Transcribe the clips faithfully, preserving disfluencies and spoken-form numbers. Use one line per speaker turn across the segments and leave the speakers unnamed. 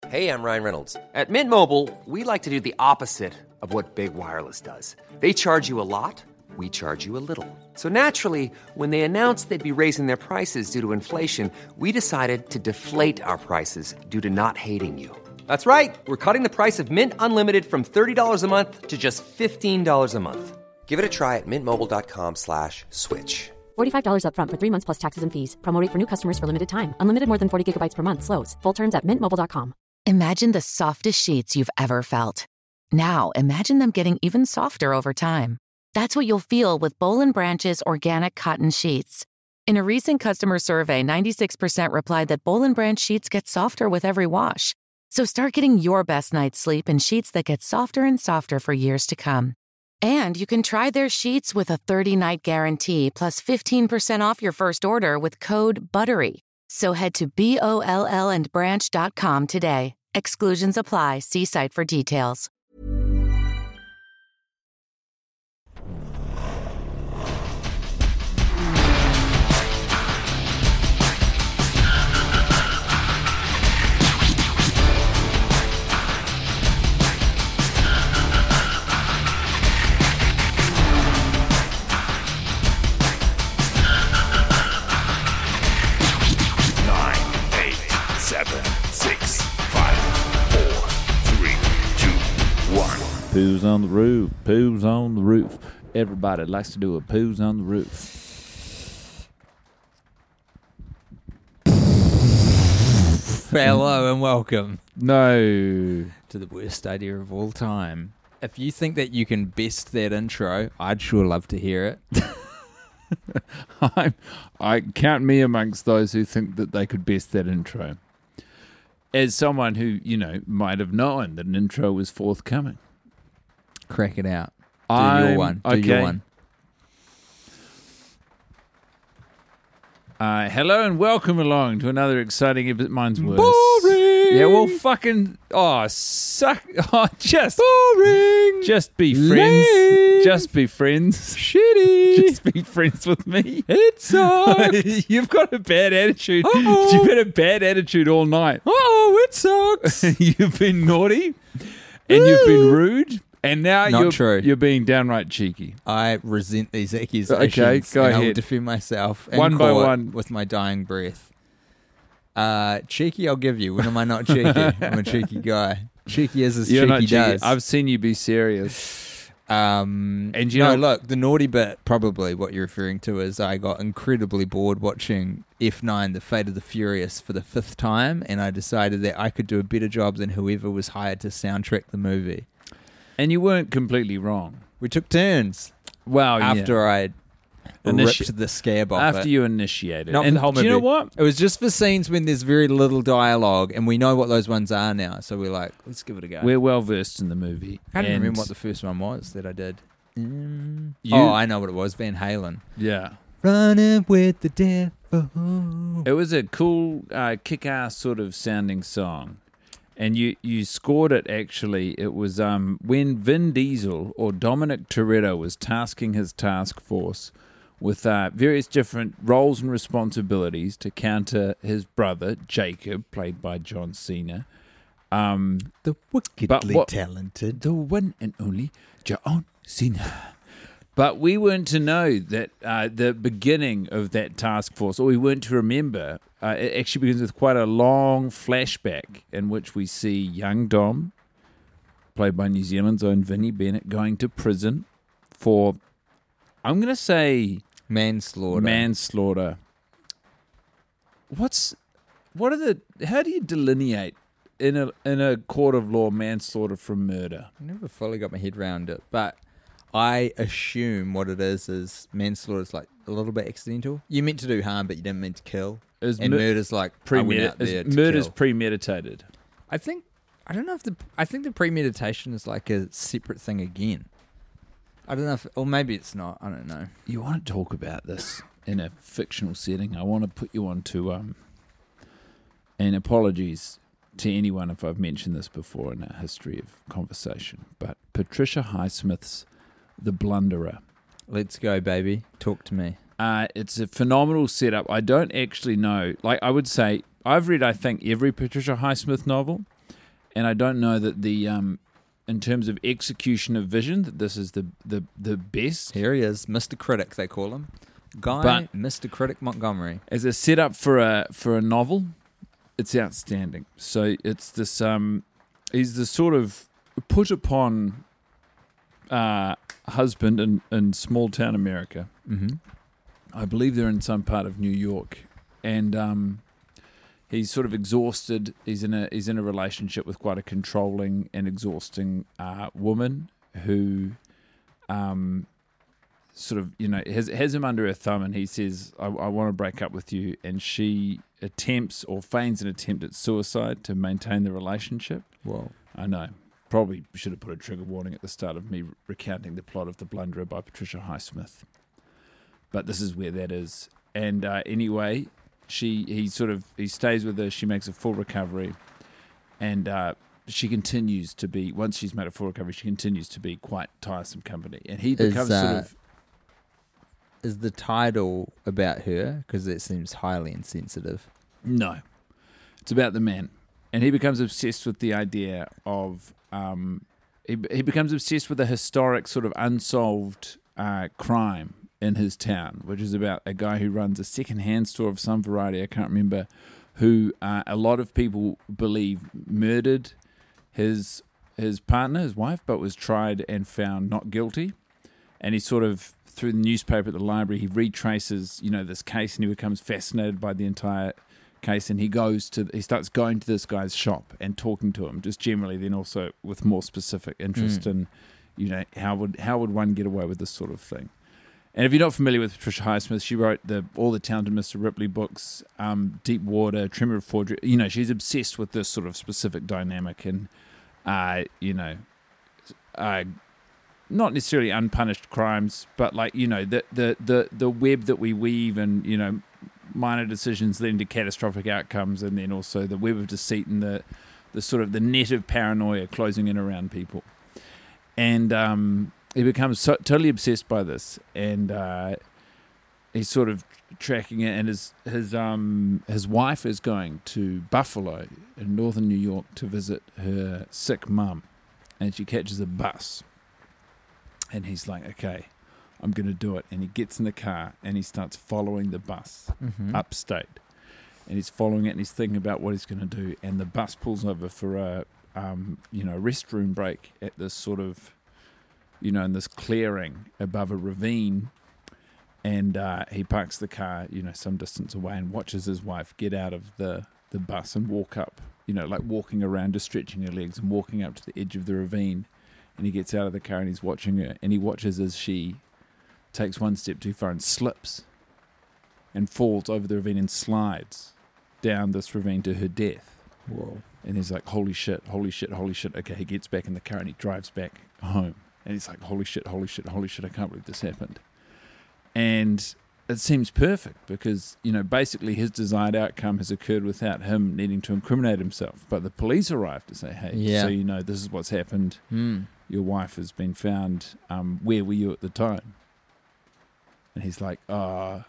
Hey, I'm Ryan Reynolds. At Mint Mobile, we like to do the opposite of what Big Wireless does. They charge you a lot, we charge you a little. So naturally, when they announced they'd be raising their prices due to inflation, we decided to deflate our prices due to not hating you. That's right. We're cutting the price of Mint Unlimited from thirty dollars a month to just fifteen dollars a month. Give it a try at mintmobile.com slash switch.
forty-five dollars up front for three months plus taxes and fees. Promo rate for new customers for limited time. Unlimited more than forty gigabytes per month slows. Full terms at mint mobile dot com.
Imagine the softest sheets you've ever felt. Now, imagine them getting even softer over time. That's what you'll feel with Boll and Branch's organic cotton sheets. In a recent customer survey, ninety-six percent replied that Boll and Branch sheets get softer with every wash. So start getting your best night's sleep in sheets that get softer and softer for years to come. And you can try their sheets with a thirty-night guarantee plus fifteen percent off your first order with code BUTTERY. So head to B O L L and branch dot com today. Exclusions apply. See site for details.
Poos on the roof, poos on the roof. Everybody likes to do a poos on the roof.
Hello and welcome.
No.
To the worst idea of all time. If you think that you can best that intro, I'd sure love to hear it.
I'm, I count me amongst those who think that they could best that intro. As someone who, you know, might have known that an intro was forthcoming.
Crack it out. Do
I'm,
your one. Do
okay.
your one.
Uh, hello and welcome along to another exciting episode. Mine's worse.
Boring.
Yeah, well, fucking oh, suck. Oh, just
boring.
Just be friends.
Lame.
Just be friends.
Shitty.
Just be friends with me.
It sucks.
You've got a bad attitude.
Uh-oh.
You've had a bad attitude all night.
Oh, it sucks.
You've been naughty, and you've been rude. And now
Not
you're,
true.
you're being downright cheeky.
I resent these accusations.
Okay, go
and I will
ahead.
defend myself in
One by
court
one.
with my dying breath. Uh, cheeky, I'll give you. When am I not cheeky? I'm a cheeky guy. Cheeky as as
You're
cheeky
not cheeky.
does.
I've seen you be serious.
Um,
And you
no,
know-
look, the naughty bit, probably what you're referring to is I got incredibly bored watching F nine, The Fate of the Furious, for the fifth time, and I decided that I could do a better job than whoever was hired to soundtrack the movie.
And you weren't completely wrong.
We took turns
Well,
after
yeah.
I
Initi-
ripped the scab off
After
it.
you initiated.
Not for
and
the whole
do you know
movie.
what?
It was just for scenes when there's very little dialogue, and we know what those ones are now. So we're like, let's give it a go.
We're well versed in the movie.
I don't
and
remember what the first one was that I did. Um,
You-
oh, I know what it was. Van Halen.
Yeah.
Running with the devil.
It was a cool, uh, kick-ass sort of sounding song. And you, you scored it, actually. It was um, when Vin Diesel or Dominic Toretto was tasking his task force with uh, various different roles and responsibilities to counter his brother, Jacob, played by John Cena. Um,
The wickedly
But what-
talented.
the one and only John Cena. But we weren't to know that uh, the beginning of that task force, or we weren't to remember, uh, it actually begins with quite a long flashback in which we see young Dom, played by New Zealand's own Vinnie Bennett, going to prison for, I'm going to say,
Manslaughter.
manslaughter. What's, what are the, how do you delineate in a in a court of law manslaughter from murder?
I never fully got my head around it, but I assume what it is is manslaughter is like a little bit accidental. You meant to do harm, but you didn't mean to kill.
Is
and
mur-
murder's like I went out there to
murder's
kill.
premeditated.
I think I don't know if the I think the premeditation is like a separate thing again. I don't know if, or maybe it's not. I don't know.
You want to talk about this in a fictional setting? I want to put you on to um. And apologies to anyone if I've mentioned this before in our history of conversation, but Patricia Highsmith's The Blunderer.
Let's go, baby. Talk to me.
Uh, it's a phenomenal setup. I don't actually know. Like, I would say, I've read, I think, every Patricia Highsmith novel, and I don't know that the um, in terms of execution of vision, that this is the the the best.
Here he is, Mister Critic, they call him. Guy,
But-
Mister Critic Montgomery.
As a setup for a for a novel, it's outstanding. So it's this um, he's the sort of put upon uh, husband in, in small town America.
Mm-hmm.
I believe they're in some part of New York, and um, he's sort of exhausted. He's in a he's in a relationship with quite a controlling and exhausting uh, woman who, um, sort of you know has has him under her thumb, and he says, "I, I want to break up with you," and she attempts or feigns an attempt at suicide to maintain the relationship.
Whoa.
I know. Probably should have put a trigger warning at the start of me recounting the plot of The Blunderer by Patricia Highsmith. But this is where that is. And uh, anyway, she he sort of he stays with her. She makes a full recovery, and uh, she continues to be. Once she's made a full recovery, she continues to be quite tiresome company. And he
Is,
becomes
uh,
sort of
Is the title about her? Because it seems highly insensitive.
no, it's about the man, and he becomes obsessed with the idea of. Um, he he becomes obsessed with a historic sort of unsolved uh, crime in his town, which is about a guy who runs a second-hand store of some variety, I can't remember, who uh, a lot of people believe murdered his his partner, his wife, but was tried and found not guilty. And he sort of, through the newspaper at the library, he retraces, you know, this case, and he becomes fascinated by the entire case, and he goes to, he starts going to this guy's shop and talking to him, just generally, then also with more specific interest
Mm.
in, you know, how would how would one get away with this sort of thing. And if you're not familiar with Patricia Highsmith, she wrote the all the Talented Mister Ripley books, um, Deep Water, Tremor of Forgery. You know, she's obsessed with this sort of specific dynamic, and uh, you know, uh, not necessarily unpunished crimes, but like, you know, the the the the web that we weave, and, you know, minor decisions leading to catastrophic outcomes, and then also the web of deceit and the the sort of the net of paranoia closing in around people. And um, he becomes so, totally obsessed by this, and uh, he's sort of tracking it. And his his um his wife is going to Buffalo in northern New York to visit her sick mum, and she catches a bus. And he's like, "Okay, I'm going to do it." And he gets in the car and he starts following the bus
Mm-hmm.
upstate. And he's following it and he's thinking about what he's going to do. And the bus pulls over for a, um, you know, restroom break at this sort of, you know, in this clearing above a ravine. And uh, he parks the car, you know, some distance away, and watches his wife get out of the, the bus and walk up, you know, like walking around, just stretching her legs and walking up to the edge of the ravine. And he gets out of the car and he's watching her, and he watches as she takes one step too far and slips and falls over the ravine and slides down this ravine to her death.
Whoa.
And he's like, holy shit, holy shit, holy shit. Okay, he gets back in the car and he drives back home. And he's like, holy shit, holy shit, holy shit, I can't believe this happened. And it seems perfect because, you know, basically his desired outcome has occurred without him needing to incriminate himself. But the police arrive to say, hey,
Yeah.
so you know, this is what's happened.
Mm.
Your wife has been found. Um, where were you at the time? And he's like, ah.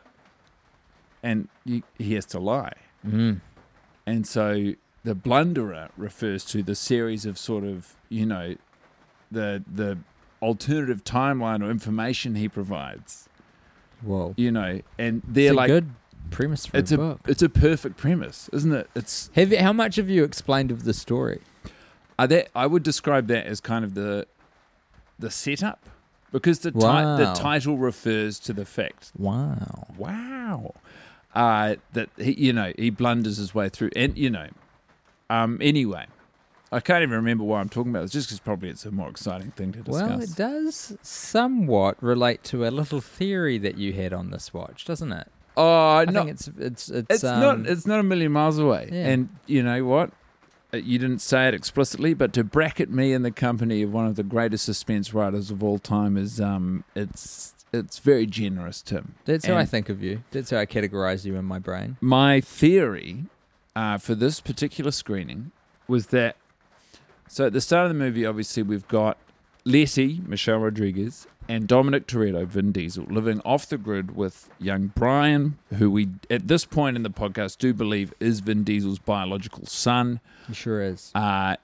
And you, he has to lie.
Mm.
And so the blunderer refers to the series of sort of, you know, the the alternative timeline or information he provides,
Whoa.
you know, and they're
It's a
like,
good premise for
it's
a
a
book.
it's a perfect premise, isn't it? It's
Have you, how much have you explained of the story?
uh, that I would describe that as kind of the the setup, because the ti-
Wow.
the title refers to the fact.
Wow.
Wow. Uh, that he, you know, he blunders his way through, and you know, um, anyway, I can't even remember why I'm talking about this. Just because probably it's a more exciting thing to discuss.
Well, it does somewhat relate to a little theory that you had on this watch, doesn't it?
Oh,
I
no,
think it's it's it's,
it's
um,
not. It's not a million miles away.
Yeah.
And you know what? Uh, You didn't say it explicitly, but to bracket me in the company of one of the greatest suspense writers of all time is um, it's it's very generous, Tim.
That's how I
And
think of you. That's how I categorize you in my brain.
My theory uh, for this particular screening was that. So at the start of the movie, obviously, we've got Letty, Michelle Rodriguez, and Dominic Toretto, Vin Diesel, living off the grid with young Brian, who we, at this point in the podcast, do believe is Vin Diesel's biological son.
He sure is.
Uh,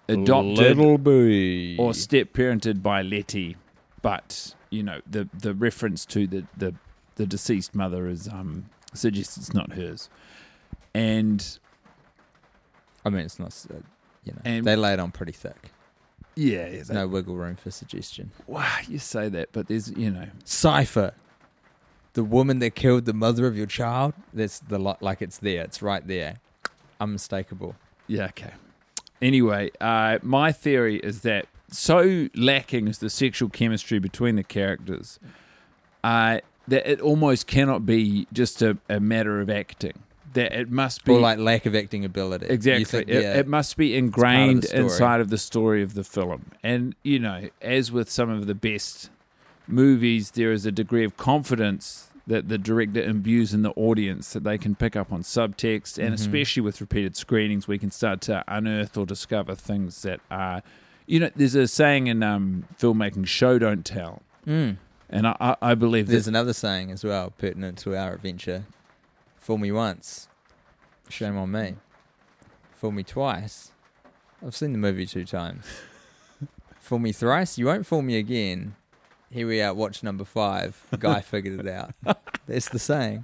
adopted
Little boy.
or step-parented by Letty, but, you know, the, the reference to the, the, the deceased mother is um, suggests it's not hers. And...
I mean, it's not, uh, you know,
And-
they lay it on pretty thick.
Yeah,
There's no wiggle room for suggestion.
Wow, you say that, but there's, you know...
Cypher. The woman that killed the mother of your child, that's the lot, like it's there. It's right there. Unmistakable.
Yeah, okay. Anyway, uh, my theory is that so lacking is the sexual chemistry between the characters uh, that it almost cannot be just a, a matter of acting. That it must be...
Or like lack of acting ability.
Exactly.
You think,
it,
yeah,
it must be ingrained
story.
inside of the story of the film. And, you know, as with some of the best movies, there is a degree of confidence that the director imbues in the audience that they can pick up on subtext, and
Mm-hmm.
especially with repeated screenings, we can start to unearth or discover things that are, you know, there's a saying in um, filmmaking, show don't tell.
Mm.
And I, I, I believe
There's
that,
another saying as well, pertinent to our adventure. Fool me once, shame on me. Fool me twice, I've seen the movie two times. Fool me thrice, you won't fool me again. Here we are, watch number five. Guy figured it out. That's the saying.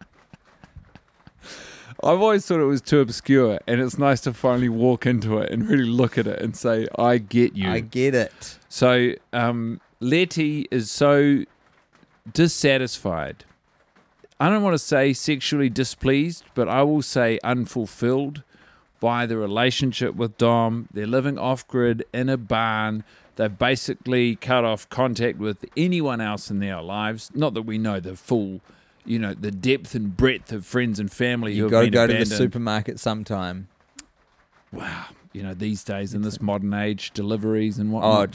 I've always thought it was too obscure, and it's nice to finally walk into it and really look at it and say, I get you.
I get it.
So um, Letty is so dissatisfied. I don't want to say sexually displeased, but I will say unfulfilled by the relationship with Dom. They're living off-grid in a barn. They've basically cut off contact with anyone else in their lives. Not that we know the full, you know, the depth and breadth of friends and family who
You've
have
got to
been
go to
abandoned.
the supermarket sometime.
Wow. You know, these days in this modern age, deliveries and
Oh,
whatnot.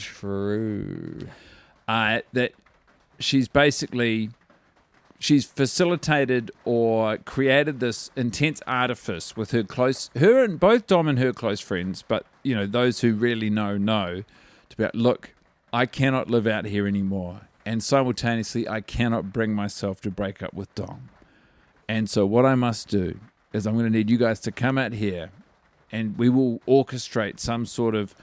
true.
Uh, that she's basically... She's facilitated or created this intense artifice with her close, her and both Dom and her close friends, but, you know, those who really know, know, to be like, look, I cannot live out here anymore. And simultaneously, I cannot bring myself to break up with Dom. And so what I must do is I'm going to need you guys to come out here and we will orchestrate some sort of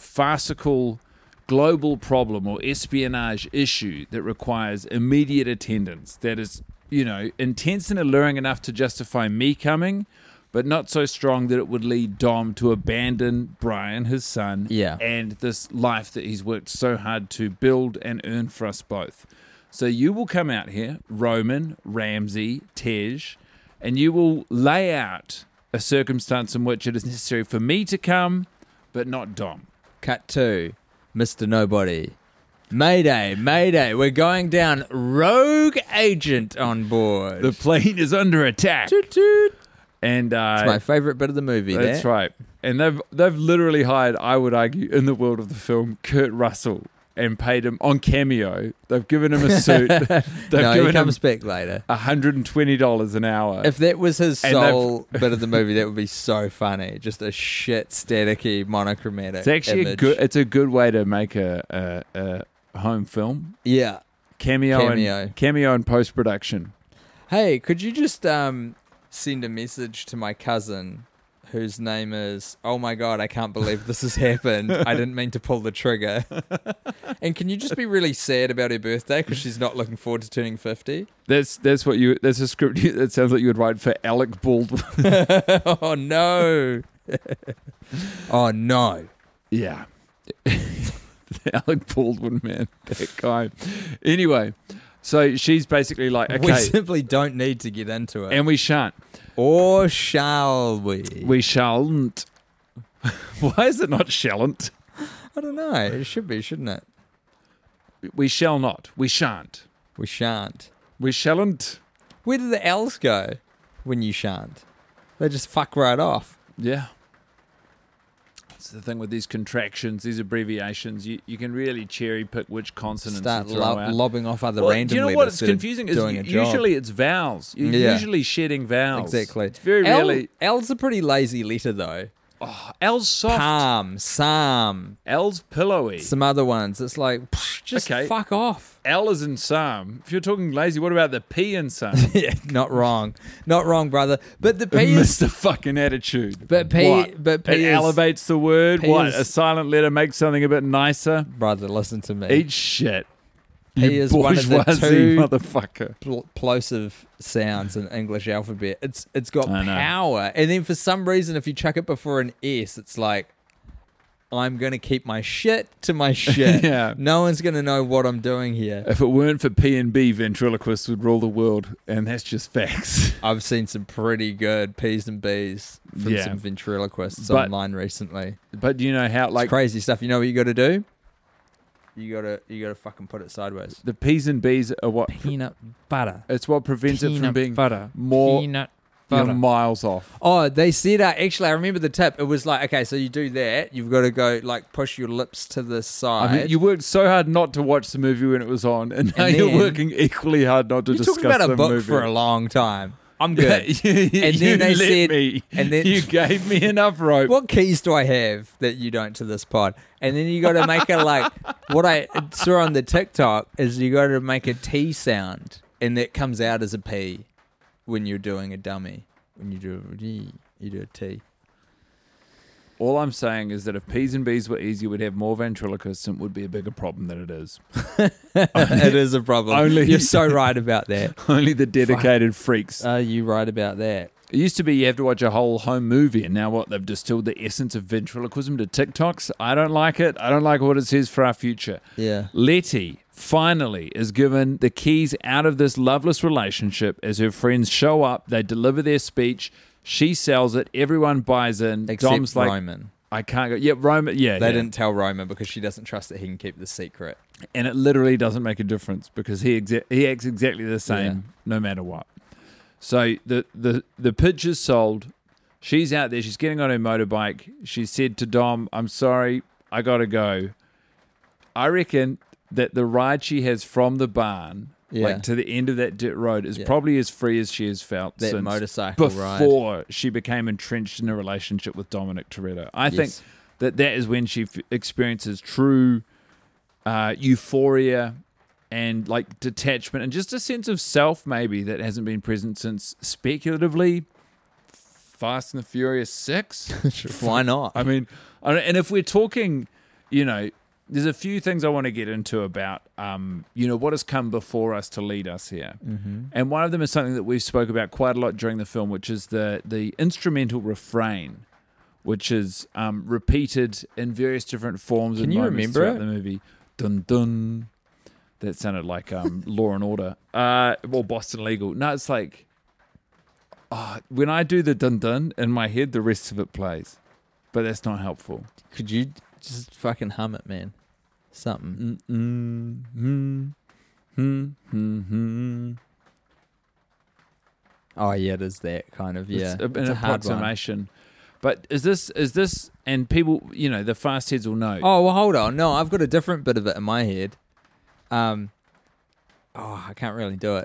farcical global problem or espionage issue that requires immediate attendance, that is, you know, intense and alluring enough to justify me coming, but not so strong that it would lead Dom to abandon Brian, his son,
Yeah.
and this life that he's worked so hard to build and earn for us both. So you will come out here, Roman, Ramsey, Tej, and you will lay out a circumstance in which it is necessary for me to come, but not Dom.
Cut two. Mister Nobody. Mayday, mayday. We're going down. Rogue agent on board.
The plane is under attack.
Toot toot.
And uh,
It's my favourite bit of the movie.
that's
that.
right. And they've they've literally hired, I would argue, in the world of the film, Kurt Russell, and paid him on Cameo. They've given him a suit. They've
No, he
given him
comes back later.
one hundred twenty dollars an hour.
If that was his
And
sole bit of the movie, that would be so funny. Just a shit, staticky, monochromatic
it's actually a
image.
good. It's a good way to make a, a, a home film.
Yeah.
Cameo,
Cameo.
and cameo and post production.
Hey, could you just um, send a message to my cousin whose name is, oh my God, I can't believe this has happened. I didn't mean to pull the trigger. And can you just be really sad about her birthday because she's not looking forward to turning fifty?
That's that's what you. That's a script you, that sounds like you would write for Alec Baldwin.
Oh no. Oh no.
Yeah. Alec Baldwin, man. That guy. Anyway, so she's basically like,
We
okay,
simply don't need to get into it.
and we shan't.
Or shall we?
We shalln't. Why is it not shalln't?
I don't know. It should be, shouldn't it?
We shall not. We shan't.
We shan't.
We shalln't.
Where do the L's go when you shan't? They just fuck right off.
Yeah. That's the thing with these contractions, these abbreviations. You, you can really cherry pick which consonants
Start
you throw
lo-
out.
lobbing off other
Well,
random
do you know
letters
what? It's
instead of
confusing. Is
doing a job.
usually it's vowels. You're
Yeah.
usually shedding vowels.
Exactly.
It's very
L,
rarely.
L's a pretty lazy letter though.
Oh, L's soft.
Palm, Psalm,
L's pillowy.
some other ones. It's like, psh, just
Okay.
fuck off.
L is in Psalm. If you're talking lazy, what about the P in Psalm?
Yeah, not wrong. Not wrong, brother. But the P is...
Mister fucking attitude.
But P,
What?
but P
it
is...
elevates the word.
P
What?
is-
A silent letter makes something a bit nicer.
Brother, listen to me.
Eat shit.
P
You
is one of the
bourgeoisie
two
motherfucker.
pl- plosive sounds in English alphabet. It's It's got
I know.
power. And then for some reason, if you chuck it before an S, it's like, I'm going to keep my shit to my shit.
Yeah.
No one's going to know what I'm doing here.
If it weren't for P and B, ventriloquists would rule the world, and that's just facts.
I've seen some pretty good P's and B's from
Yeah.
some ventriloquists
But-
online recently.
But do you know how,
Like
like,
crazy stuff. You know what you got to do? You got to you got to fucking put it sideways.
the P's and B's are what?
Peanut butter.
It's what prevents it from
Peanut
being
butter.
more
Peanut
you know,
butter.
miles off.
Oh, they said, uh, actually, I remember the tip. It was like, okay, so you do that. You've got to go, like, push your lips to the side.
I mean, you worked so hard not to watch the movie when it was on, and now
And
you're
then-
working equally hard not to
You're
discuss
talking about
the
a book
movie.
for a long time. I'm good.
you, you,
And then
you
they
let
said-
me,
and then-
you gave me enough rope.
What keys do I have that you don't to this pod? And then you got to make it like, what I saw on the TikTok is you got to make a T sound, and that comes out as a P when you're doing a dummy. When you do a D, you do a T.
All I'm saying is that if P's and B's were easy, we'd have more ventriloquists, and it would be a bigger problem than it is.
It is a problem.
Only-
You're so right about that.
Only the dedicated freaks.
Are you right about that?
It used to be you have to watch a whole home movie, and now what? They've distilled the essence of ventriloquism to TikToks. I don't like it. I don't like what it says for our future.
Yeah.
Letty finally is given the keys out of this loveless relationship as her friends show up. They deliver their speech. She sells it. Everyone buys in.
Except
Dom's like,
Roman.
I can't go. Yeah, Roman. Yeah,
They
yeah.
didn't tell Roman because she doesn't trust that he can keep the secret.
And it literally doesn't make a difference because he exa- he acts exactly the same
Yeah.
no matter what. So the, the, the pitch is sold. She's out there. She's getting on her motorbike. She said to Dom, I'm sorry. I got to go. I reckon that the ride she has from the barn
Yeah.
like to the end of that dirt road is
Yeah.
probably as free as she has felt
That
since
motorcycle ride.
before she became entrenched in a relationship with Dominic Toretto. I think
Yes.
that that is when she f- experiences true uh, euphoria and like detachment and just a sense of self maybe that hasn't been present since speculatively Fast and the Furious six.
Why not?
I mean, I don't- and if we're talking, you know, there's a few things I want to get into about, um, you know, what has come before us to lead us here. Mm-hmm. And one of them is something that we spoke about quite a lot during the film, which is the the instrumental refrain, which is um, repeated in various different forms
Can
and
you
moments
remember
throughout
it?
the movie. Dun dun. That sounded like um, Law and Order. Uh, well, Boston Legal. No, it's like oh, when I do the dun dun in my head, the rest of it plays, but that's not helpful.
Could you just fucking hum it, man? Something.
Mm, mm, mm, mm, mm.
Oh yeah, it is that kind of yeah.
It's a- an
a hard one.
approximation. But is this is this and people, you know, the fast heads will know.
Oh well, hold on. No, I've got a different bit of it in my head. Um, oh, I can't really do it.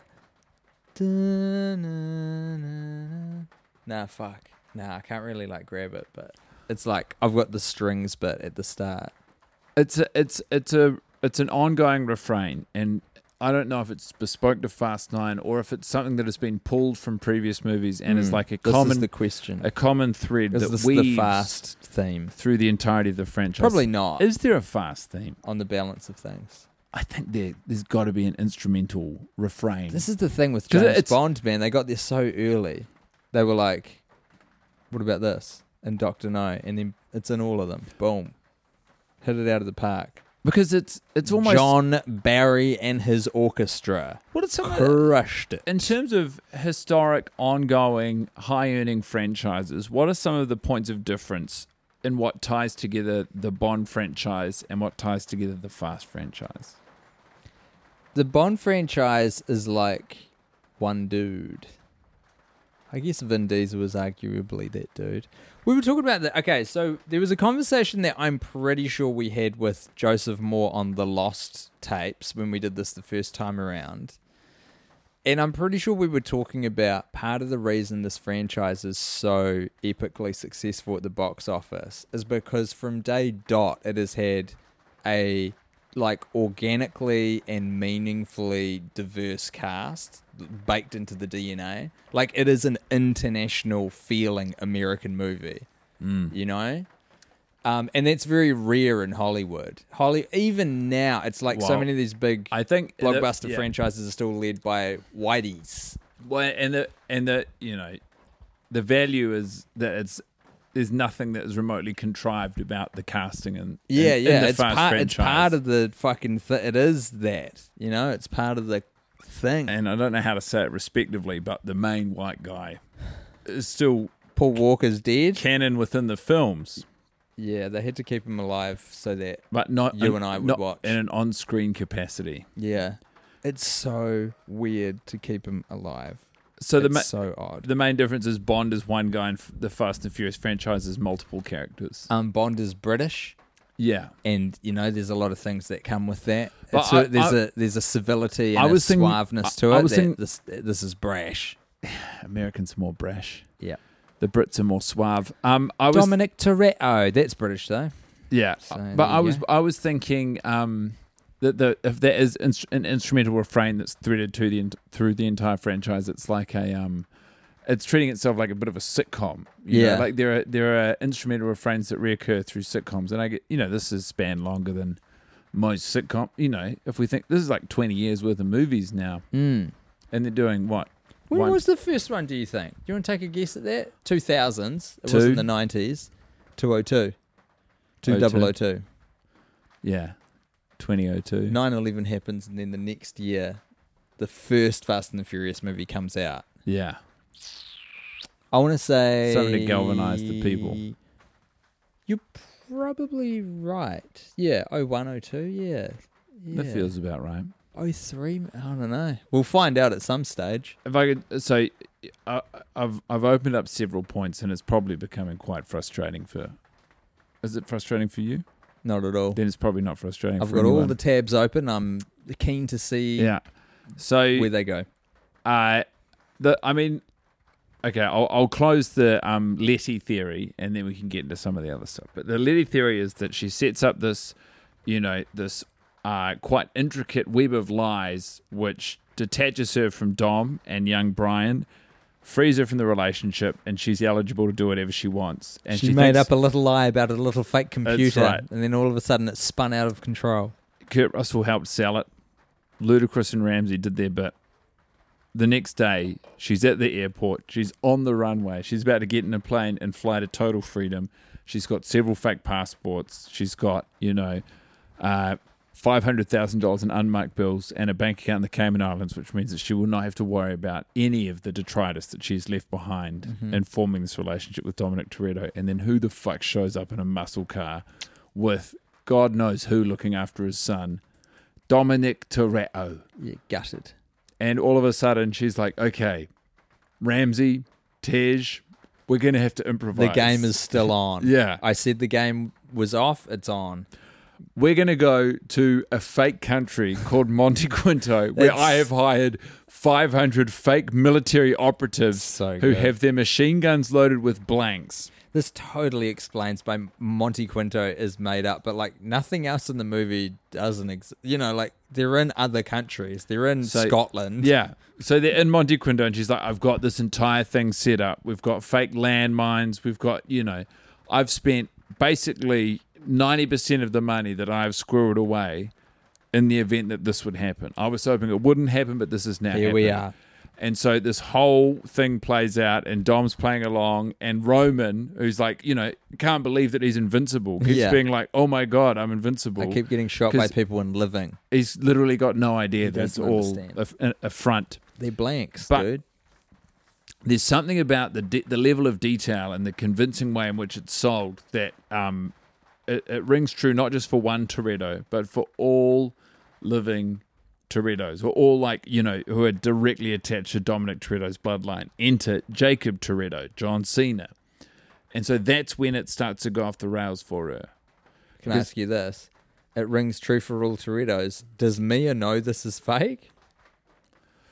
Nah, fuck. Nah, I can't really like grab it, but it's like I've got the strings bit at the start.
It's a, it's it's a it's an ongoing refrain, and I don't know if it's bespoke to Fast Nine or if it's something that has been pulled from previous movies and is
Mm,
like a
this
common
is the question.
a common thread
Is
that
this
weaves
the fast theme?
through the entirety of the franchise.
Probably not.
Is there a fast theme?
On the balance of things.
I think there there's got to be an instrumental refrain.
This is the thing with
'Cause
James
it's-
Bond, man. They got there so early. They were like, "What about this?" And Doctor No, and then it's in all of them. Boom, hit it out of the park.
because it's it's almost
John Barry and his orchestra
what is some of-
crushed it.
in terms of historic, ongoing, high-earning franchises. What are some of the points of difference in what ties together the Bond franchise and what ties together the Fast franchise?
The Bond franchise is like one dude. I guess Vin Diesel was arguably that dude. We were talking about that. Okay, so there was a conversation that I'm pretty sure we had with Joseph Moore on the Lost tapes when we did this the first time around. And I'm pretty sure we were talking about part of the reason this franchise is so epically successful at the box office is because from day dot it has had a like organically and meaningfully diverse cast baked into the D N A. Like it is an international feeling American movie,
Mm.
you know? Um, and that's very rare in Hollywood. Holly, even now, it's like so
Well,
many of these big
I think that-
blockbuster
yeah.
franchises are still led by whiteys.
Well, and the and the you know, the value is that it's there's nothing that is remotely contrived about the casting and
Yeah,
in,
yeah,
in the
it's
Fast
part. It's
franchise.
part of the fucking. Th- it is that, you know. It's part of the thing.
And I don't know how to say it respectively, but the main white guy is still
Paul Walker's dead.
canon within the films,
Yeah, they had to keep him alive so that.
but not
You and I would
not
watch.
in an on-screen capacity.
Yeah, it's so weird to keep him alive.
So the
it's
ma-
so odd.
the main difference is Bond is one guy, and f- the Fast and Furious franchise is multiple characters.
Um, Bond is British.
Yeah,
And you know, there's a lot of things that come with that.
But
It's a-
I-
there's
I-
a there's a civility
I
and a
was thinking-
suaveness
I-
to
I
it.
was
that
thinking-
this this is brash.
Americans are more brash.
Yeah.
The Brits are more suave. Um, I was
Dominic Toretto. That's British though.
yeah,
So
but
there
I
you
was
go.
I was thinking um that the if there is inst- an instrumental refrain that's threaded to the ent- through the entire franchise, it's like a um. It's treating itself like a bit of a sitcom. You know,
Yeah.
like there are there are instrumental refrains that reoccur through sitcoms, and I get you know this is spanned longer than most sitcom. You know, if we think this is like twenty years worth of movies now,
Mm.
and they're doing what?
When
One-
was the first one, do you think? Do you want to take a guess at that? two thousands. It
Two.
wasn't the nineties. two oh two. two thousand two.
Yeah, twenty oh two.
nine eleven happens, and then the next year, the first Fast and the Furious movie comes out.
Yeah.
I want to say...
Something to galvanise the people.
You're probably right. Yeah, oh one, oh two, yeah. yeah.
That feels about right.
oh three, I don't know. We'll find out at some stage.
If I could, so I, I've I've opened up several points, and it's probably becoming quite frustrating for. Is it frustrating for you?
Not at all.
Then it's probably not frustrating.
I've
for
got all
anyone.
the tabs open. I'm keen to see
yeah. So
where they go.
uh, the I mean, okay, I'll I'll close the um Letty theory, and then we can get into some of the other stuff. But the Letty theory is that she sets up this, you know, this uh quite intricate web of lies, which detaches her from Dom and young Brian, frees her from the relationship, and she's eligible to do whatever she wants. And
She,
she
made
thinks
up a little lie about a little fake computer,
right.
and then all of a sudden it spun out of control.
Kurt Russell helped sell it. Ludacris and Ramsey did their bit. The next day, she's at the airport. She's on the runway. She's about to get in a plane and fly to total freedom. She's got several fake passports. She's got, you know, uh, five hundred thousand dollars in unmarked bills and a bank account in the Cayman Islands, which means that she will not have to worry about any of the detritus that she's left behind
Mm-hmm.
in forming this relationship with Dominic Toretto. And then who the fuck shows up in a muscle car with God knows who looking after his son? Dominic Toretto.
Yeah, gutted.
And all of a sudden, she's like, okay, Ramsey, Tej, we're going to have to improvise.
The game is still on.
Yeah.
I said the game was off. It's on.
We're going to go to a fake country called Monte Quinto, where
That's-
I have hired five hundred fake military operatives
So
who
good.
have their machine guns loaded with blanks.
This totally explains why Monte Quinto is made up, but like nothing else in the movie doesn't exist. You know, like they're in other countries. They're in
So-
Scotland.
Yeah. So they're in Monte Quinto, and she's like, I've got this entire thing set up. We've got fake landmines. We've got, you know, I've spent basically ninety percent of the money that I've squirreled away in the event that this would happen. I was hoping it wouldn't happen, but this is now
Here we
happening.
are.
And so this whole thing plays out, and Dom's playing along, and Roman, who's like, you know, can't believe that he's invincible, keeps
Yeah.
being like, oh my God, I'm invincible.
I keep getting shot by
'Cause
people and living.
He's literally got no idea
He
that it's
doesn't
all
understand.
a, a front.
They're blanks,
But-
dude.
There's something about the de- the level of detail and the convincing way in which it's sold that um, it, it rings true not just for one Toretto, but for all living Torettos, or all like, you know, who are directly attached to Dominic Toretto's bloodline. Enter Jacob Toretto, John Cena. And so that's when it starts to go off the rails for her.
Can I ask you this? It rings true for all Torettos. Does Mia know this is fake?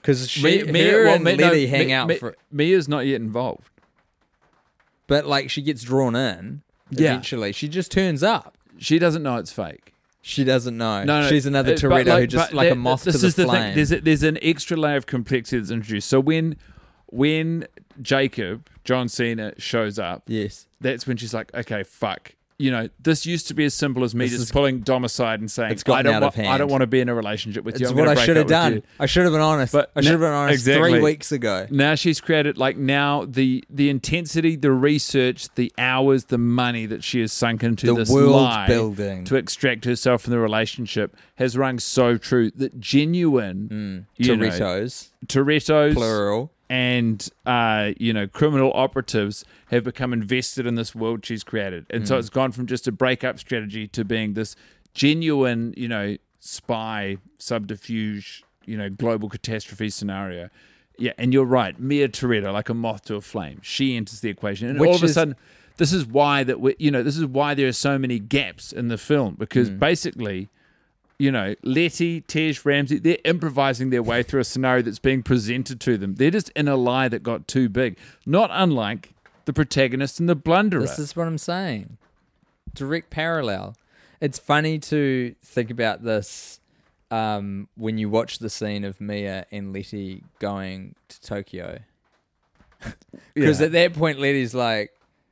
Because she,
Me-
her
Mia, well,
and
me- no,
Letty hang
me-
out
me-
for,
Mia's not yet involved.
but like she gets drawn in.
Yeah.
Eventually, she just turns up.
She doesn't know it's fake.
She doesn't know.
No, no,
she's another
uh,
Toretto
but like,
who just
but
like a
there-
moth
this
to the
is the
flame.
thing. There's a, there's an extra layer of complexity that's introduced. So when when Jacob John Cena shows up,
yes.
that's when she's like, okay, fuck. You know, this used to be as simple as me
This
just
is-
pulling Dom aside and saying,
It's
I
gotten
don't,
out
wa-
of hand.
I don't want to be in a relationship with you.
It's
I'm
what
gonna
I
break
should
up
have
with
done.
you."
I should have been honest.
But
I should have
now-
been honest
exactly.
three weeks ago.
Now she's created, like, now the the intensity, the research, the hours, the money that she has sunk into
The
this
world
lie
building.
to extract herself from the relationship has rung so true that genuine you know,
Toretto's,
Toretto's
plural.
and uh, you know, criminal operatives have become invested in this world she's created, and so it's gone from just a breakup strategy to being this genuine, you know, spy subterfuge, you know, global catastrophe scenario. Yeah, and you're right, Mia Toretto, like a moth to a flame, she enters the equation, and
Which
all of a
is-
sudden, this is why that we, you know, this is why there are so many gaps in the film because basically. You know, Letty, Tej, Ramsey, they're improvising their way through a scenario that's being presented to them. They're just in a lie that got too big. Not unlike the protagonist and the blunderer.
This is what I'm saying. Direct parallel. It's funny to think about this um, when you watch the scene of Mia and Letty going to Tokyo. Because
Yeah.
at that point, Letty's like,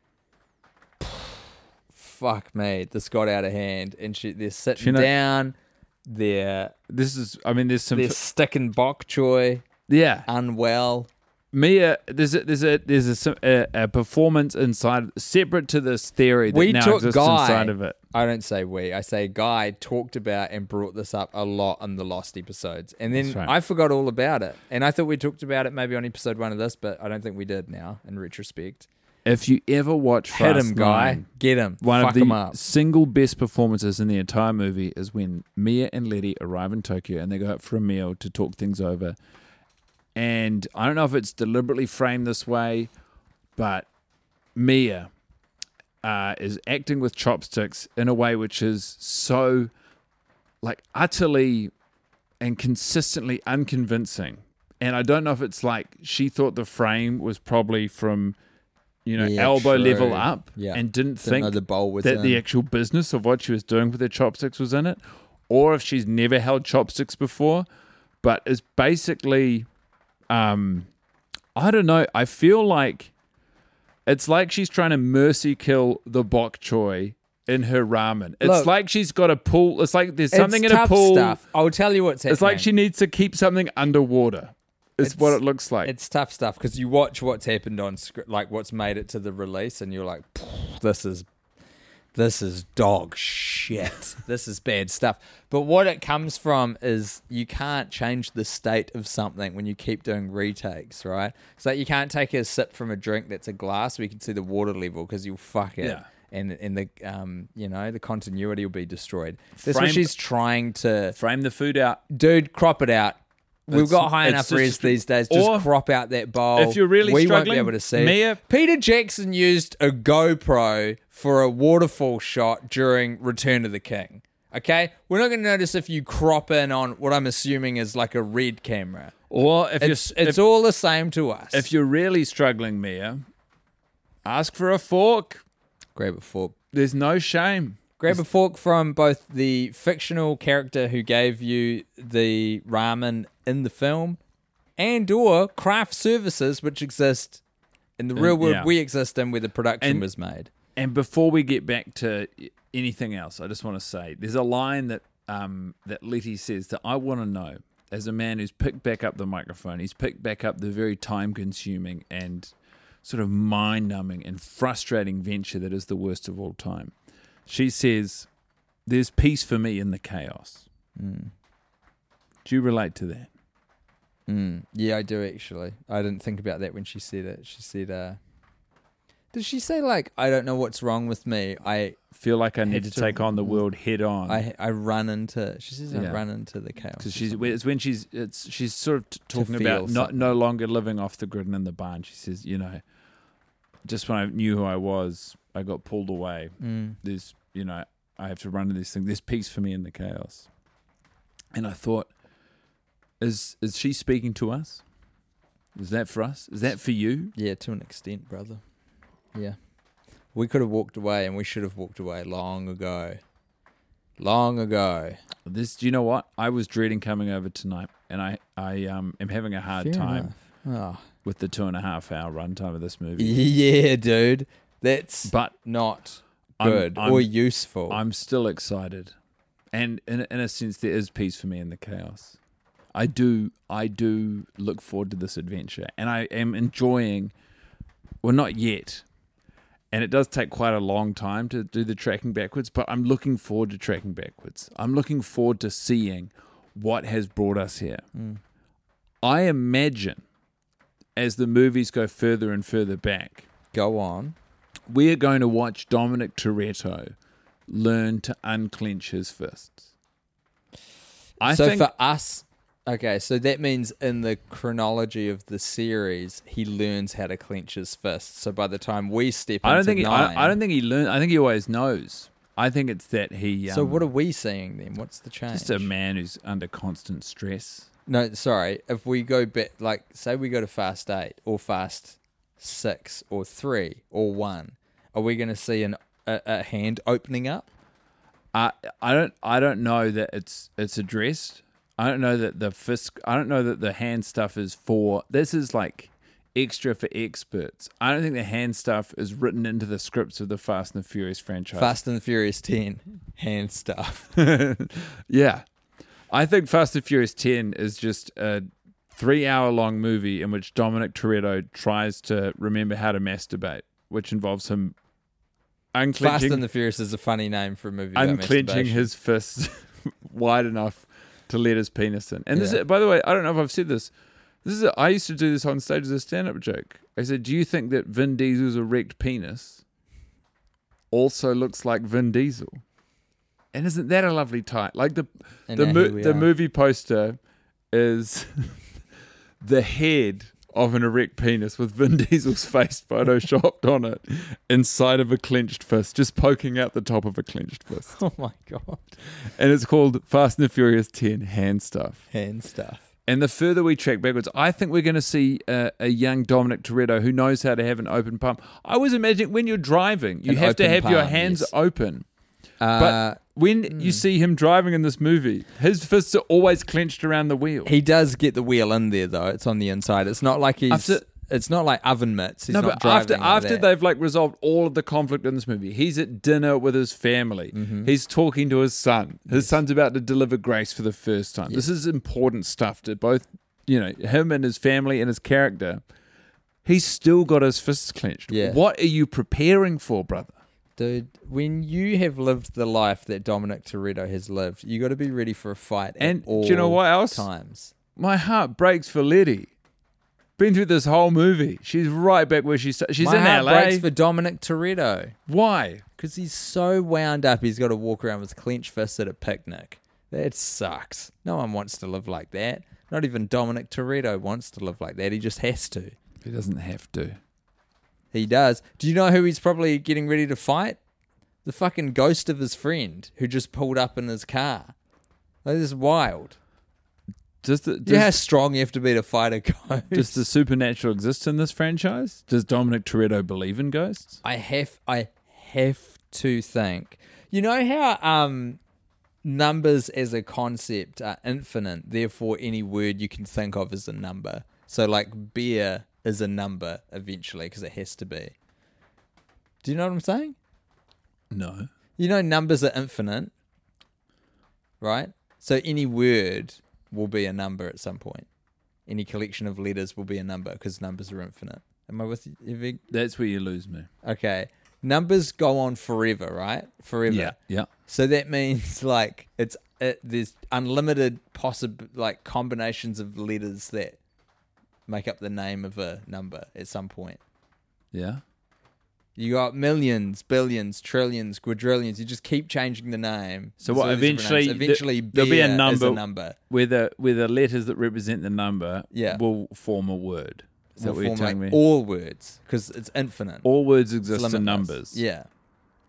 fuck me, this got out of hand. And she, they're sitting
She know-
down, they're,
This is, I mean, there's some,
they're sticking bok choy,
yeah.
unwell.
Mia, there's a, there's a there's a, a, a performance inside, separate to this theory that
We
now
took
exists
Guy.
inside of it.
I don't say we. I say Guy talked about and brought this up a lot on the Lost episodes. And then
That's right.
I forgot all about it. And I thought we talked about it maybe on episode one of this, but I don't think we did now in retrospect.
If you ever watch
Hit
Fast
him, Guy.
Nine,
Get him.
one
Fuck
of the
him up.
single best performances in the entire movie is when Mia and Letty arrive in Tokyo and they go out for a meal to talk things over. And I don't know if it's deliberately framed this way, but Mia uh, is acting with chopsticks in a way which is so, like, utterly and consistently unconvincing. And I don't know if it's like she thought the frame was probably from, you know,
Yeah,
elbow
true.
level up
Yeah.
and didn't,
Didn't
think
know the bowl was
that the
in.
actual business of what she was doing with her chopsticks was in it, or if she's never held chopsticks before, but is basically, um, I don't know. I feel like it's like she's trying to mercy kill the bok choy in her ramen. It's
Look,
like she's got a pool. It's like there's something
it's
in a
tough
pool.
stuff. I'll tell you what's happening.
It's like she needs to keep something underwater. Is
It's-
what it looks like.
It's tough stuff because you watch what's happened on script, like what's made it to the release, and you're like, "This is, this is dog shit. This is bad stuff." But what it comes from is you can't change the state of something when you keep doing retakes, right? It's like you can't take a sip from a drink that's a glass where you can see the water level because you'll fuck it.
Yeah.
And, and the um you know the continuity will be destroyed. That's
Frame-
what she's trying to.
Frame the food out.
Dude, crop it out. We've
It's-
got high
it's
enough
just-
res these days. Just
or
crop out that bowl.
if you're really
we won't be
struggling,
able to see.
Mia-
Peter Jackson used a GoPro for a waterfall shot during Return of the King. Okay, we're not going to notice if you crop in on what I'm assuming is like a red camera.
Or if
It's
you're
it's
if,
all the same to us.
if you're really struggling, Mia, ask for a fork.
grab a fork.
There's no shame.
Grab a fork from both the fictional character who gave you the ramen in the film and or craft services which exist in the real world
yeah.
we exist in where the production
And-
was made.
And before we get back to anything else, I just want to say there's a line that um, that Letty says that I want to know as a man who's picked back up the microphone. He's picked back up the very time-consuming and sort of mind-numbing and frustrating venture that is the worst of all time. She says, "There's peace for me in the chaos."
Mm.
Do you relate to that?
Mm. Yeah, I do actually. I didn't think about that when she said it. She said, uh, did she say like, I don't know what's wrong with me. I
Feel like I need
Have
to,
to-
take on the world head on.
I I run into. She says I
Yeah.
run into the chaos.
Because
or
she's
something.
it's when she's it's she's sort of t- talking
feel
about not
something.
no longer living off the grid and in the barn. She says, you know, just when I knew who I was, I got pulled away.
Mm.
There's you know I have to run into this thing. There's peace for me in the chaos. And I thought, Is is she speaking to us? Is that for us? Is that for you?
Yeah, to an extent, brother. Yeah. We could have walked away, and we should have walked away long ago. Long ago.
This, do you know what? I was dreading coming over tonight, and I, I um am having a hard
Fair
time
enough. Oh.
with the two and a half hour runtime of this movie.
Yeah, dude. That's
But
not
I'm-
good
I'm-
or useful.
I'm still excited, and in in a sense, there is peace for me in the chaos. I do, I do look forward to this adventure, and I am enjoying. Well, not yet, and it does take quite a long time to do the tracking backwards. But I'm looking forward to tracking backwards. I'm looking forward to seeing what has brought us here.
Mm.
I imagine, as the movies go further and further back,
Go on.
we are going to watch Dominic Toretto learn to unclench his fists. I
so
think
for us, okay, so that means in the chronology of the series, he learns how to clench his fists. So by the time we step
I don't
into
think he,
nine,
I, I don't think he learned. I think he always knows. I think it's that he. Um,
so what are we seeing then? What's the change?
Just a man who's under constant stress.
No, sorry. If we go back, like, say we go to Fast Eight or Fast Six or Three or One, are we going to see an a, a hand opening up?
I I don't I don't know that it's it's addressed. I don't know that the fist. I don't know that the hand stuff is for. This is like extra for experts. I don't think the hand stuff is written into the scripts of the Fast and the Furious franchise.
Fast and the Furious Ten hand stuff.
Yeah. I think Fast and Furious ten is just a three-hour-long movie in which Dominic Toretto tries to remember how to masturbate, which involves him unclenching,
Fast and the Furious is a funny name for a movie about
unclenching
masturbation.
his fists wide enough to let his penis in. And this
Yeah.
is, by the way, I don't know if I've said this. This is a, I used to do this on stage as a stand-up joke. I said, "Do you think that Vin Diesel's erect penis also looks like Vin Diesel?" And isn't that a lovely title? Like the
And
the
now
mo-
here we
the
are.
movie poster is the head of an erect penis with Vin Diesel's face photoshopped on it inside of a clenched fist, just poking out the top of a clenched fist.
Oh my god,
And it's called Fast and the Furious ten Hand Stuff.
hand stuff.
And the further we track backwards, I think we're going to see a, a young Dominic Toretto who knows how to have an open palm. I was imagining when you're driving, you
An
have to
open
have your
palm,
hands
yes.
open.
Uh,
But when you see him driving in this movie, his fists are always clenched around the wheel.
he does get the wheel in there though. It's on the inside. It's not like he's.
After-
it's not like oven mitts. He's
no,
not
but after
driving like
after
that.
they've like resolved all of the conflict in this movie, he's at dinner with his family.
Mm-hmm.
He's talking to his son. His son's about to deliver grace for the first time. This is important stuff to both, you know, him and his family and his character. He's still got his fists clenched.
Yeah.
What are you preparing for, brother?
Dude, when you have lived the life that Dominic Toretto has lived, you got to be ready for a fight
And
at all
do you know what else?
times.
My heart breaks for Letty. Been through this whole movie. She's right back where she's. She's
My
in
heart
L A.
breaks for Dominic Toretto
Why?
because he's so wound up. He's got to walk around with clenched fists at a picnic. That sucks. No one wants to live like that. Not even Dominic Toretto wants to live like that. He just has to.
He doesn't have to.
He does. Do you know who he's probably getting ready to fight? The fucking ghost of his friend who just pulled up in his car. Like, this is wild.
Does the,
Do you know how
does,
strong you have to be to fight a ghost?
does the supernatural exist in this franchise? Does Dominic Toretto believe in ghosts?
I have I have to think. You know how um numbers as a concept are infinite, therefore any word you can think of is a number. So like beer is a number eventually because it has to be. Do you know what I'm saying?
No.
You know numbers are infinite, right? So any word will be a number at some point. Any collection of letters will be a number because numbers are infinite. Am I with you? Have you-
That's where you lose me.
Okay. Numbers go on forever, right? Forever.
Yeah. Yeah.
So that means like it's it, there's unlimited possible like combinations of letters that make up the name of a number at some point.
Yeah.
You got millions, billions, trillions, quadrillions. You just keep changing the name.
So
There's
what?
all these different
Eventually,
names. eventually,
th- there'll be a
beer
number,
is a number.
where the where the letters that represent the number
Yeah.
will form a word. Is that
Will
what you're
form,
telling
like,
me?
all words because it's infinite.
All words
It's
exist in
limitless.
numbers.
Yeah.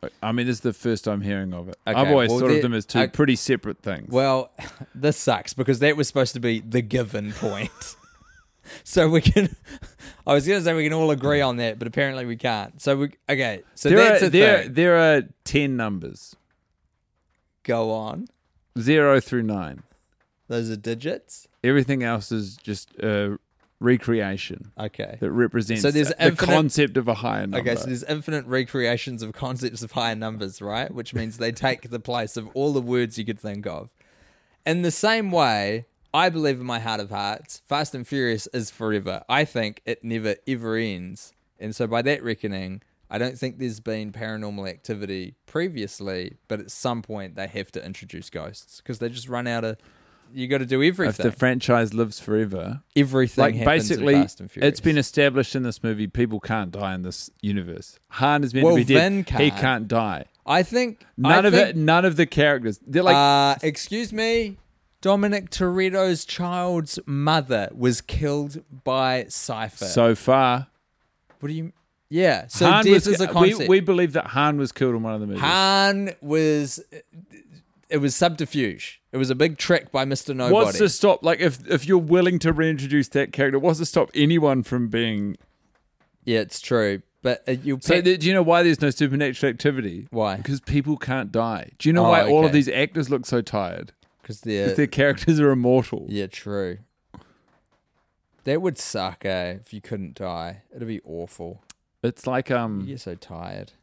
I mean, this is the first I'm hearing of it.
Okay,
I've always
well,
thought of
there-
them as two
I-
pretty separate things.
Well, this sucks because that was supposed to be the given point. So we can. I was going to say we can all agree on that, but apparently we can't. So we okay. So
there
that's
are
a
there
thing.
there are ten numbers,
Go on.
zero through nine.
Those are digits.
Everything else is just a recreation
Okay.
that represents
So there's
the
infinite-
concept of a higher number.
Okay, so there's infinite recreations of concepts of higher numbers, right? Which means they take the place of all the words you could think of. In the same way, I believe in my heart of hearts, Fast and Furious is forever. I think it never, ever ends. And so by that reckoning, I don't think there's been paranormal activity previously, but at some point they have to introduce ghosts because they just run out of... You got to do
if
everything.
the franchise lives forever,
Everything
like
happens
basically,
in Fast and Furious.
it's been established in this movie people can't die in this universe. Han is meant
Well,
to be dead.
Vin
He
can't.
can't die.
I think...
None
I
of
think,
it. None of the characters. They're like
uh, excuse me? Dominic Toretto's child's mother was killed by Cypher.
so far.
what do you... Yeah, so
Han
death
was,
is a
we,
concept.
we believe that Han was killed in one of the movies.
Han was... It was subterfuge. It was a big trick by Mister Nobody.
What's to stop? Like, if if you're willing to reintroduce that character, what's to stop anyone from being?
Yeah, it's true. But uh, you...
So, th- do you know why there's no supernatural activity?
Why?
Because people can't die. Do you know
Oh,
why all of
okay.
these actors look so tired?
Because
Because
they're...
their characters are immortal.
Yeah, true. That would suck, eh? If you couldn't die. It'd be awful.
It's like
You
um,
get so tired.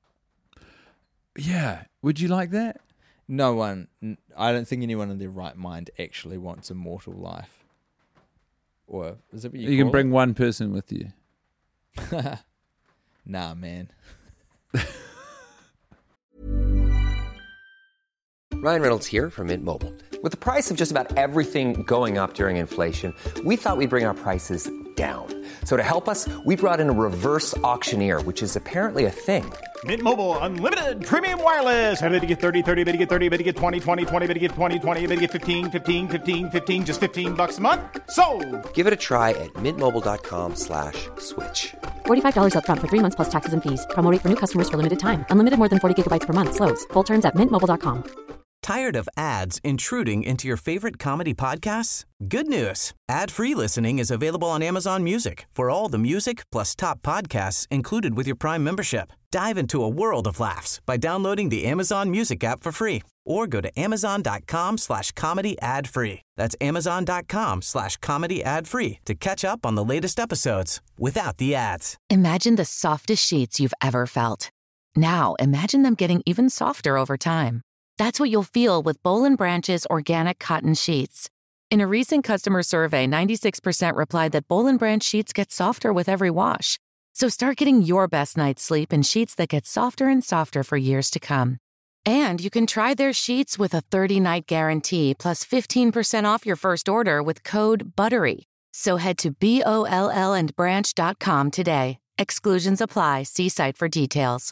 yeah. Would you like that?
No one... n- I don't think anyone in their right mind actually wants immortal life. Or is that what you
You,
call
can bring
it?
one person with you.
Nah, man.
Ryan Reynolds here from Mint Mobile. With the price of just about everything going up during inflation, we thought we'd bring our prices down. So to help us, we brought in a reverse auctioneer, which is apparently a thing.
Mint Mobile Unlimited Premium Wireless. How to get thirty, thirty, bit to get thirty, bit to get twenty, twenty, twenty, bit to get twenty, twenty, bit to get fifteen, fifteen, fifteen, fifteen, just fifteen bucks a month? Sold!
Give it a try at mintmobile.com slash switch.
forty-five dollars up front for three months plus taxes and fees. Promo rate for new customers for limited time. Unlimited more than forty gigabytes per month. Slows full terms at mint mobile dot com.
Tired of ads intruding into your favorite comedy podcasts? Good news. Ad-free listening is available on Amazon Music for all the music plus top podcasts included with your Prime membership. Dive into a world of laughs by downloading the Amazon Music app for free or go to amazon.com slash comedy ad free. That's amazon.com slash comedy ad free to catch up on the latest episodes without the ads.
Imagine the softest sheets you've ever felt. Now, imagine them getting even softer over time. That's what you'll feel with Boll and Branch's organic cotton sheets. In a recent customer survey, ninety-six percent replied that Boll and Branch sheets get softer with every wash. So start getting your best night's sleep in sheets that get softer and softer for years to come. And you can try their sheets with a thirty-night guarantee plus fifteen percent off your first order with code BUTTERY. So head to B O L L and branch dot com today. Exclusions apply. See site for details.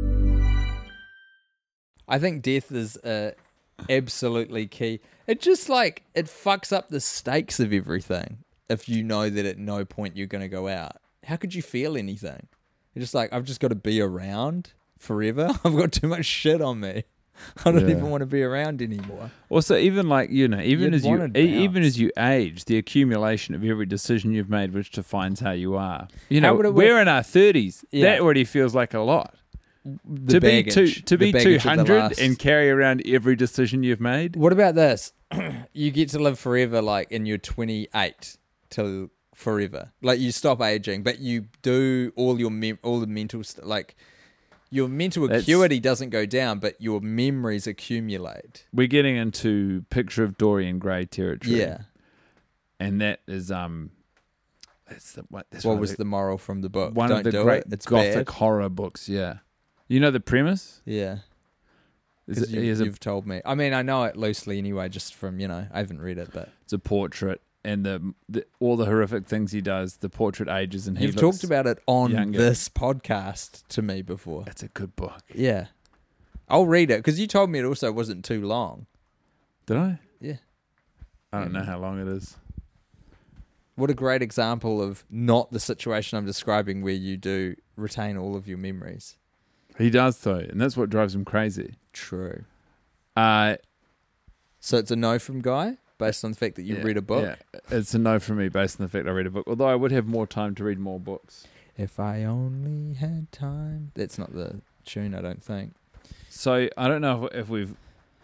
I think death is uh, absolutely key. It just like, it fucks up the stakes of everything if you know that at no point you're going to go out. How could you feel anything? You're just like, I've just got to be around forever. I've got too much shit on me. I don't
Yeah.
even want to be around anymore.
Also, even like you know, even
You'd
as you
want to
e- even
bounce.
as you age, the accumulation of every decision you've made, which defines how you are. You
How
know,
would it
we're
work?
in our thirties.
Yeah.
That already feels like a lot.
The
to
baggage,
be two, to
the
be two
baggage of the
hundred
last-
and carry around every decision you've made.
What about this? You get to live forever, like in your twenty-eight till forever. Like you stop aging, but you do all your mem- all the mental st- like your mental
That's-
acuity doesn't go down, but your memories accumulate.
We're getting into picture of Dorian Gray territory.
Yeah.
and that is um, that's the what. That's
What
one of
was
the,
the moral from the book?
one
Don't
of the
do
great
it. It's
gothic
bad.
horror books? Yeah, you know the premise.
Yeah.
Is
'Cause
it,
you,
he has a
you've told me. I mean, I know it loosely anyway, just from, you know, I haven't read it, but
It's a portrait, and the, the all the horrific things he does. The portrait ages, and he
you've
looks-
talked about it on
younger.
this podcast to me before.
It's a good book.
Yeah. I'll read it because you told me it also wasn't too long.
Did I?
Yeah.
I don't know how long it is.
What a great example of not the situation I'm describing where you do retain all of your memories.
He does, though, and that's what drives him crazy.
True.
Uh,
So it's a no from Guy, based on the fact that you
yeah,
read a book?
Yeah, it's a no from me based on the fact I read a book, although I would have more time to read more books.
If I only had time. That's not the tune, I don't think.
So I don't know if, if we've...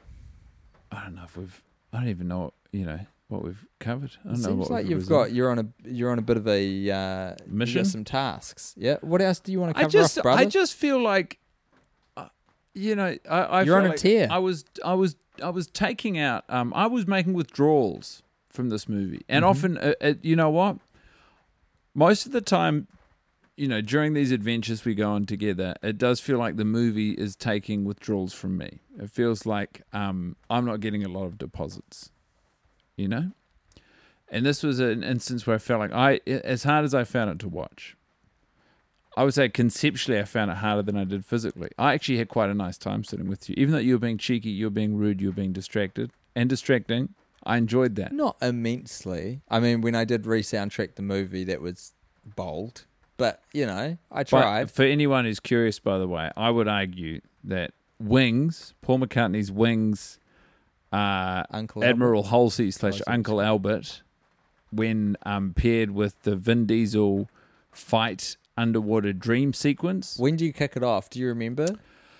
I don't know if we've... I don't even know, you know, what we've covered. I don't
It
know
seems
what
like
we've
you've
resolved.
got you're on a you're on a bit of a uh, you
Mission?
got some tasks. Yeah. What else do you want to
I
cover
just,
off, brother?
I just feel like, uh, you know, I, I
You're
felt
on a
like
tear.
I was, I was, I was taking out. Um, I was making withdrawals from this movie, and
Mm-hmm.
often, uh, uh, you know what? Most of the time, you know, during these adventures we go on together, it does feel like the movie is taking withdrawals from me. It feels like um, I'm not getting a lot of deposits, you know. And this was an instance where I felt like I, as hard as I found it to watch, I would say conceptually I found it harder than I did physically. I actually had quite a nice time sitting with you. Even though you were being cheeky, you were being rude, you were being distracted and distracting, I enjoyed that.
Not immensely. I mean, when I did re-soundtrack the movie, that was bold. But, you know, I tried.
But for anyone who's curious, by the way, I would argue that Wings, Paul McCartney's Wings, uh,
Uncle
Admiral Halsey slash
Halsey.
Uncle Albert, when um, paired with the Vin Diesel fight underwater dream sequence.
When do you kick it off? Do you remember?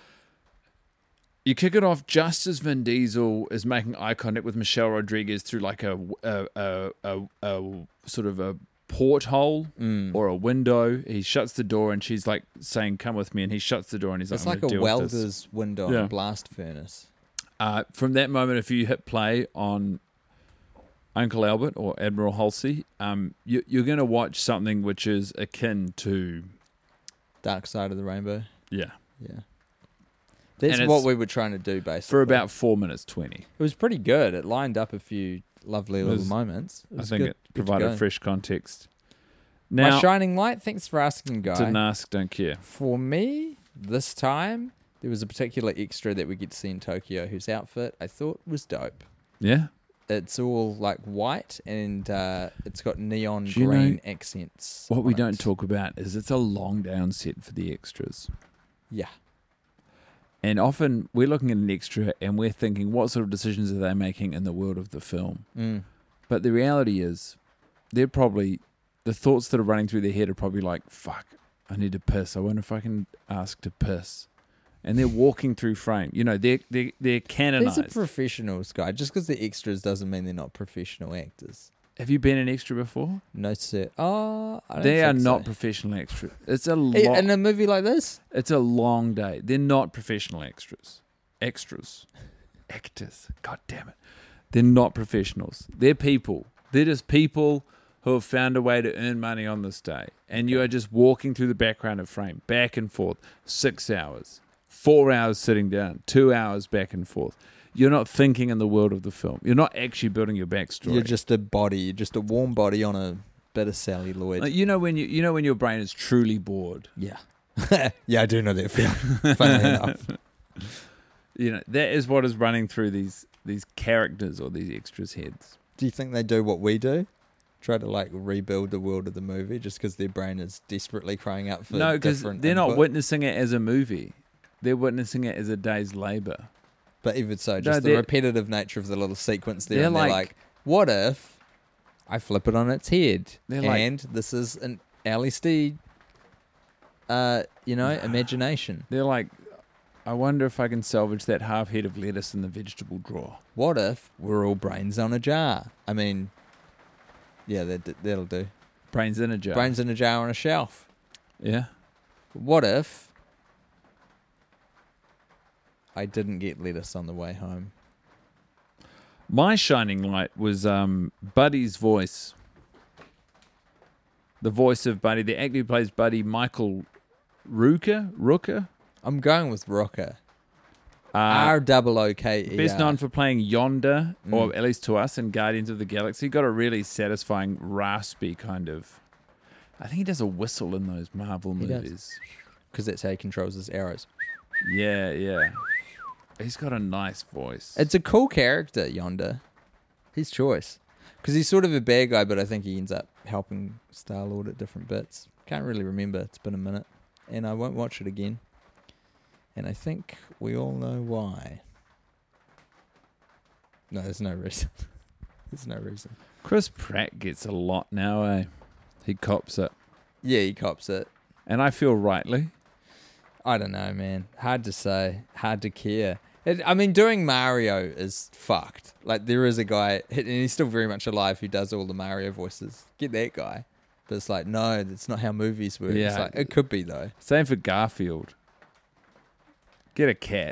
You kick it off just as Vin Diesel is making eye contact with Michelle Rodriguez through like a, a, a, a, a sort of a porthole
Mm.
or a window. He shuts the door and she's like saying, "Come with me," and he shuts the door and he's
It's
like,
like
"I'm gonna
a
deal with this."
welder's window on
Yeah.
a blast furnace.
Uh, from that moment, if you hit play on Uncle Albert or Admiral Halsey, um, you, you're going to watch something which is akin to,
Dark Side of the Rainbow.
yeah,
Yeah. That's
And
what
it's-
we were trying to do, basically.
for about four minutes twenty.
It was pretty good. It lined up a few lovely
It
little
was-
moments. It
I
was
think
good-
it
good to
provided
go.
fresh context.
My
Now,
shining light, thanks for asking, Guy.
didn't ask, don't care.
For me, this time, there was a particular extra that we get to see in Tokyo whose outfit I thought was dope.
Yeah?
It's all like white and uh, it's got neon
Do you
green
know
accents.
What we
on
don't
it.
talk about is it's a long down set for the extras.
Yeah.
And often we're looking at an extra and we're thinking, what sort of decisions are they making in the world of the film?
Mm.
But the reality is, they're probably, the thoughts that are running through their head are probably like, fuck, I need to piss. I wonder if I can ask to piss. And they're walking through frame. You know, they're, they're, they're
These
canonized.
are professionals, Guy. Just because they're extras doesn't mean they're not professional actors.
Have you been an extra before?
No, sir. Oh, I don't
They are
think
not
so.
professional extras. It's a
Hey,
long,
in a movie like this?
it's a long day. They're not professional extras. Extras. Actors. God damn it. They're not professionals. They're people. They're just people who have found a way to earn money on this day. And you are just walking through the background of frame, back and forth, six hours, four hours sitting down, two hours back and forth. You're not thinking in the world of the film. You're not actually building your backstory.
You're just a body. You're just a warm body on a bit of celluloid.
Like, you know when you you know when your brain is truly bored.
yeah. yeah, I do know that feeling. Funnily enough.
You know that is what is running through these these characters or these extras' heads.
Do you think they do what we do? Try to like rebuild the world of the movie just because their brain is desperately crying out for
No, because
different
they're not
input?
witnessing it as a movie. They're witnessing it as a day's labor.
But even so,
No,
just the
they're-
repetitive nature of the little sequence there.
They're
and they're
like-
like, what if I flip it on its head?
They're like-
and this is an L S D, uh, you know, imagination.
They're like, I wonder if I can salvage that half head of lettuce in the vegetable drawer.
What if we're all brains on a jar? I mean, yeah, that, that'll do.
Brains in a jar.
Brains in a jar on a shelf.
Yeah.
What if I didn't get lettuce on the way home?
My shining light was um, Buddy's voice. The voice of Buddy. The actor who plays Buddy, Michael Rooker? Rooker?
I'm going with Rocker.
Uh,
R double O K E.
Best known for playing Yonda, or
Mm.
at least to us, in Guardians of the Galaxy. Got a really satisfying, raspy kind of... I think he does a whistle in those Marvel
He does.
movies.
because that's how he controls his arrows.
Yeah, yeah. He's got a nice voice.
It's a cool character, Yonda. His choice. Because he's sort of a bad guy, but I think he ends up helping Star-Lord at different bits. Can't really remember. It's been a minute. And I won't watch it again. And I think we all know why. No, there's no reason. There's no reason.
Chris Pratt gets a lot now, eh? He cops it.
Yeah, he cops it.
And I feel rightly.
I don't know, man. Hard to say. Hard to care. It, I mean, doing Mario is fucked. Like, there is a guy, and he's still very much alive, who does all the Mario voices. Get that guy. But it's like, no, that's not how movies work.
Yeah.
It's like, it could be, though.
Same for Garfield. Get a cat.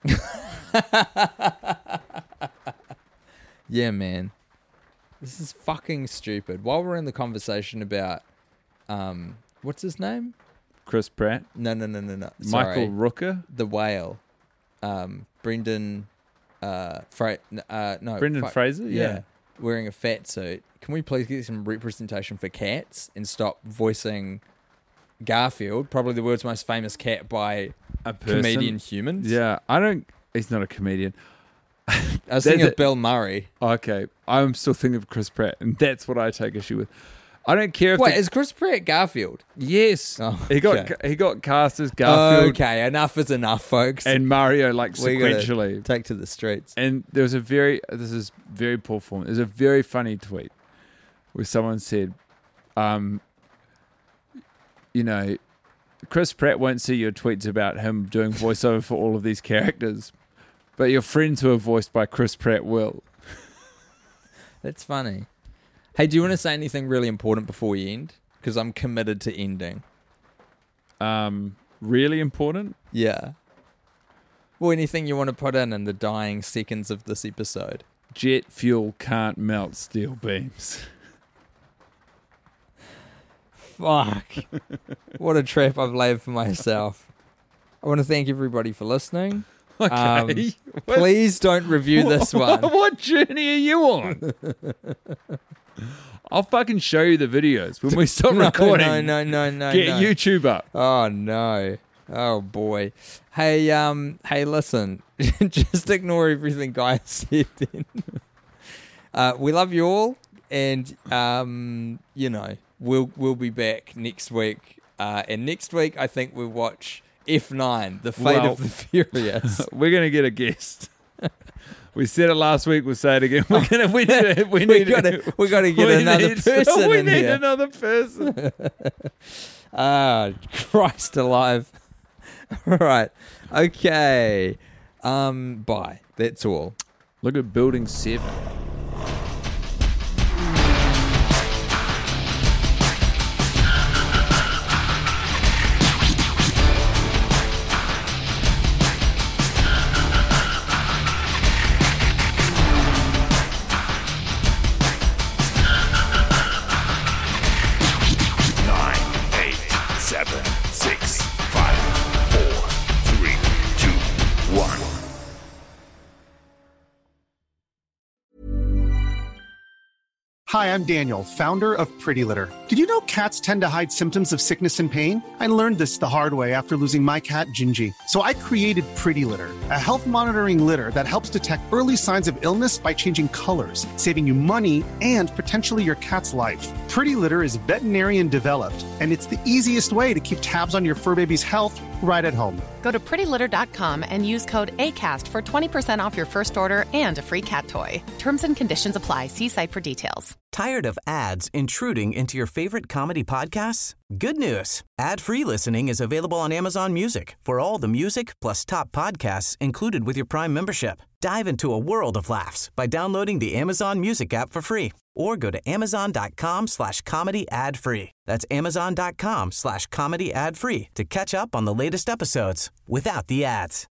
Yeah, man. This is fucking stupid. While we're in the conversation about, um, what's his name?
Chris Pratt.
No, no, no, no, no.
Michael
Sorry.
Rooker.
The whale. Um, Brendan, uh, Fra- uh, no.
Brendan
fu-
Fraser? Yeah.
Wearing a fat suit. Can we please get some representation for cats and stop voicing Garfield, probably the world's most famous cat by
A person.
comedian humans?
Yeah, I don't. He's not a comedian.
I was thinking
There's
of
a-
Bill Murray.
Okay, I'm still thinking of Chris Pratt, and that's what I take issue with. I don't care if
Wait,
the-
is Chris Pratt Garfield?
yes,
Oh,
he got
okay.
he got cast as Garfield
Okay, enough is enough, folks.
and Mario like
we gotta
sequentially.
take to the streets.
And there was a very, this is very poor form. There's a very funny tweet where someone said, um, you know, Chris Pratt won't see your tweets about him doing voiceover for all of these characters, but your friends who are voiced by Chris Pratt will.
That's funny. Hey, do you want to say anything really important before we end? Because I'm committed to ending.
Um, really important?
Yeah. Well, anything you want to put in in the dying seconds of this episode?
Jet fuel can't melt steel beams.
Fuck. What a trap I've laid for myself. I want to thank everybody for listening.
Okay.
Um,
What-
please don't review this one.
What journey are you on? I'll fucking show you the videos when we stop
No,
recording.
No, no, no, no,
Get
no.
YouTube up.
Oh no. Oh boy. Hey, um, hey, listen. Just ignore everything Guy said then. uh, we love you all, and um, you know, we'll we'll be back next week. Uh, and next week I think we'll watch F nine, The Fate
Well-
of the Furious.
We're gonna get a guest. We said it last week. We'll say it again. We're gonna. We need. to- We
we
need.
gotta we gotta get
we
another
need-
person
We
in
need
here.
another person.
Ah, Christ alive. All right. Okay. Um, bye. That's all.
Look at Building Seven.
Nine, eight, seven, six, five, four, three, two, one.
Hi, I'm Daniel, founder of Pretty Litter. Did you know cats tend to hide symptoms of sickness and pain? I learned this the hard way after losing my cat, Gingy. So I created Pretty Litter, a health monitoring litter that helps detect early signs of illness by changing colors, saving you money and potentially your cat's life. Pretty Litter is veterinarian developed, and it's the easiest way to keep tabs on your fur baby's health right at home.
Go to pretty litter dot com and use code ACAST for twenty percent off your first order and a free cat toy. Terms and conditions apply. See site for details.
Tired of ads intruding into your favorite comedy podcasts? Good news. Ad-free listening is available on Amazon Music for all the music plus top podcasts included with your Prime membership. Dive into a world of laughs by downloading the Amazon Music app for free or go to amazon.com slash comedy ad free. That's amazon.com slash comedy ad free to catch up on the latest episodes without the ads.